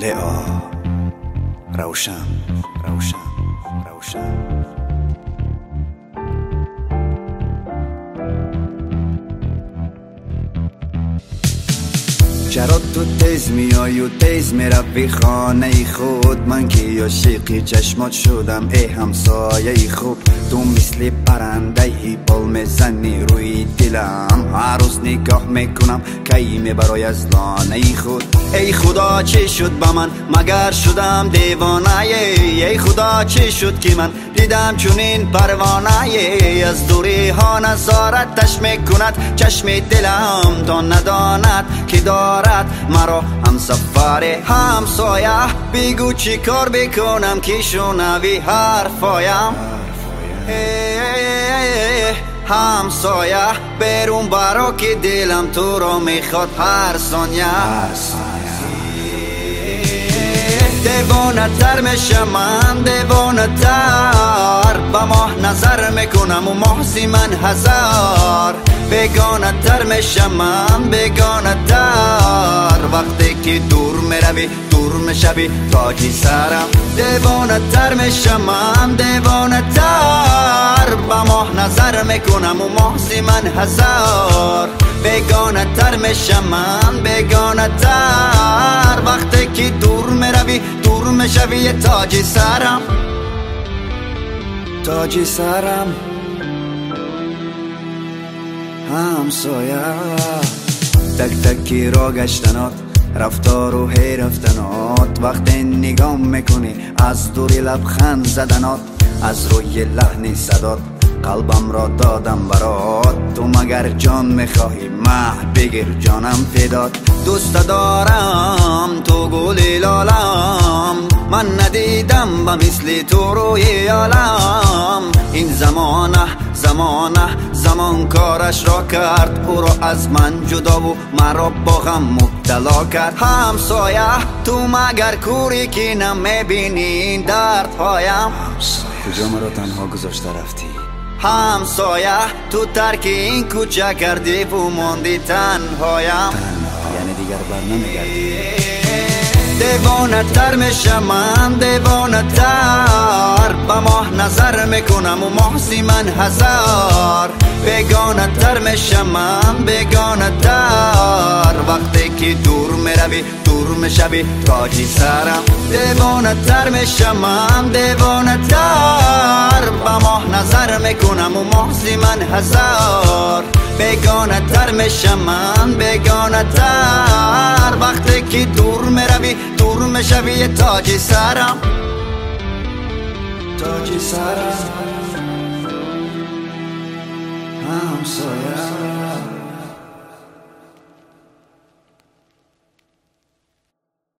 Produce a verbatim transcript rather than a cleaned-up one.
لئا روشن روشن روشن چرا تو تیز میای و تیز میروی خانه خود؟ من که عاشقی چشمات شدم ای همسایه خوب. تو مثل پرنده ای بال میزنی روی دلم، هر روز نگاه میکنم کی میبرای از لانه خود. ای خدا چی شد با من مگر شدم دیوانه؟ ای خدا چی شد که من دیدم چونین پروانه؟ از دوری ها نظارتش میکند چشم دلم، تا نداند که دارد مرا هم سفر همسایه. بگو چی کار بکنم که شنوی حرفایم؟ همسایه برون برا که دلم تو را میخواد هر ثانیه. دیوانه تر میشم من، دیوانه تر با ماه نظر میکنم و محضی من هزار. بیگانه تر میشم من، بیگانه تر وقتی که دور میروی دور میشوی تاجی سرم. دیوانه تر میشم من، دیوانه تر با ماه نظر میکنم و محضی من هزار. بیگانه تر میشم من، بیگانه تر وقتی که دور میروی دور میشوی تاجی سرم، تاجی سرم همسایه. تک تکی را گشتنات رفتار و هی رفتنات، وقتی نگاه میکنی از دوری لبخند زدنات، از روی لحن صدات قلبم را دادم برات. تو مگر جان میخواهی مه بگیر جانم فدات. دوست دارم تو گل لالم، من ندیدم با مثل تو روی عالم. این زمانه زمانه زمان کارش را کرد، او را از من جدا و مرا با غم مبتلا کرد. همسایه تو مگر کوری که نمیبینی این دردهایم؟ کجا مرا تنها گذاشته رفتی؟ همسایه تو ترک این کوچه کردی و ماندی تنهایم. تنها یعنی دیگر بر نمیگردی؟ دیوانه تر میشم من، دیوانه تر با ماه نظر میکنم و محضی من هزار. بیگانه تر میشم من، بیگانه تر وقتی که دور میروی دور میشوی تاجی سرم. دیوانه تر میشم من، دیوانه تر با ماه نظر میکنم و محضی من هزار. بیگانه تر میشم من، بیگانه تر وقتی که دور میروی دور میشوی تاجی سرم، تاجی سرم همسایه.